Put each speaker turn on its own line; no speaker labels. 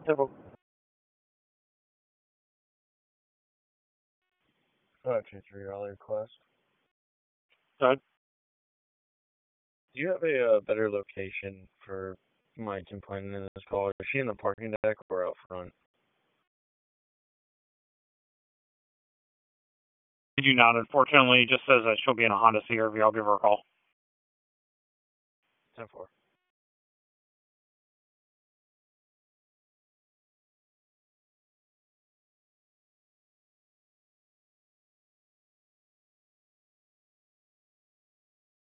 Temple. 523 Raleigh request.
Good.
Do you have a better location for my complainant in this call? Is she in the parking deck or out front?
I do not. Unfortunately, it just says that she'll be in a Honda CRV. I'll give her a call.
10-4.